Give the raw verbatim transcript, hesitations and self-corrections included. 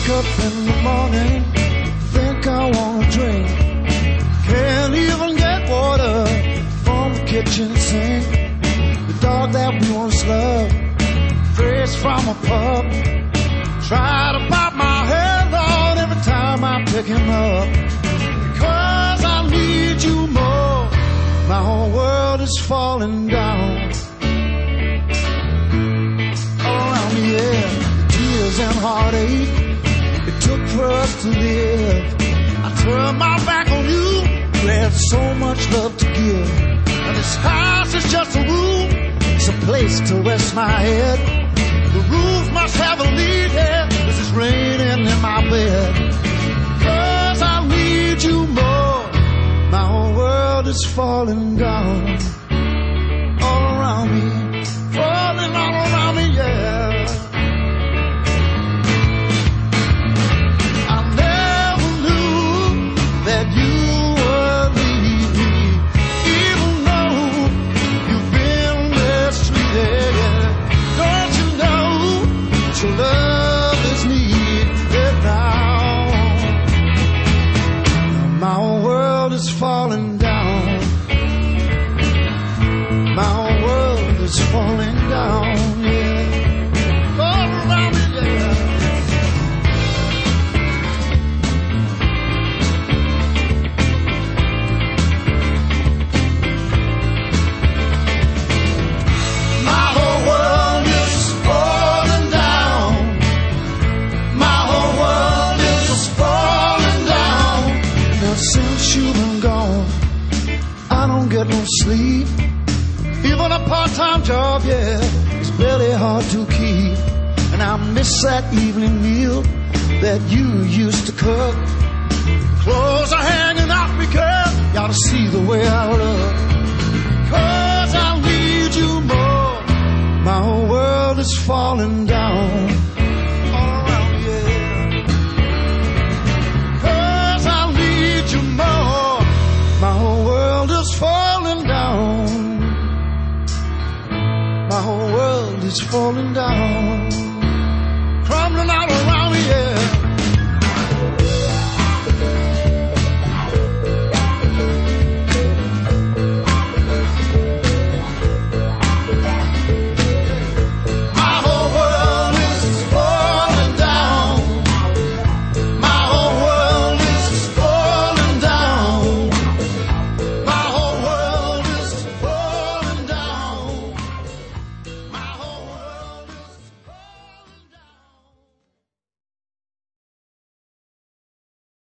up in the morning, think I wanna drink. Can't even get water from the kitchen sink. The dog that we once loved, fresh from a pub, try to pop my head on every time I pick him up. Because I need you more, my whole world is falling down. All around me, yeah, tears and heartache it took for us to live. I turned my back on you, you had so much love to give. And this house is just a room, it's a place to rest my head. The roof must have a leak, yeah, this is raining in my bed. Cause I need you more, my whole world is falling down. All around me, falling all around me, yeah. I never knew that you would leave me, even though you've been mistreated, yeah. Don't you know that your love is needed now? My whole world is falling down. My whole world is falling down, yeah. All around me, yeah. My whole world is falling down. My whole world is falling down. Now since you've been gone, I don't get no sleep. Even a part-time job, yeah, it's barely hard to keep. And I miss that evening meal that you used to cook. Clothes are hanging out because you ought to see the way I look. Cause I need you more, my whole world is falling down. All around, yeah. Cause I need you more, my whole world is falling down. My whole world is falling down, crumbling all around me, yeah.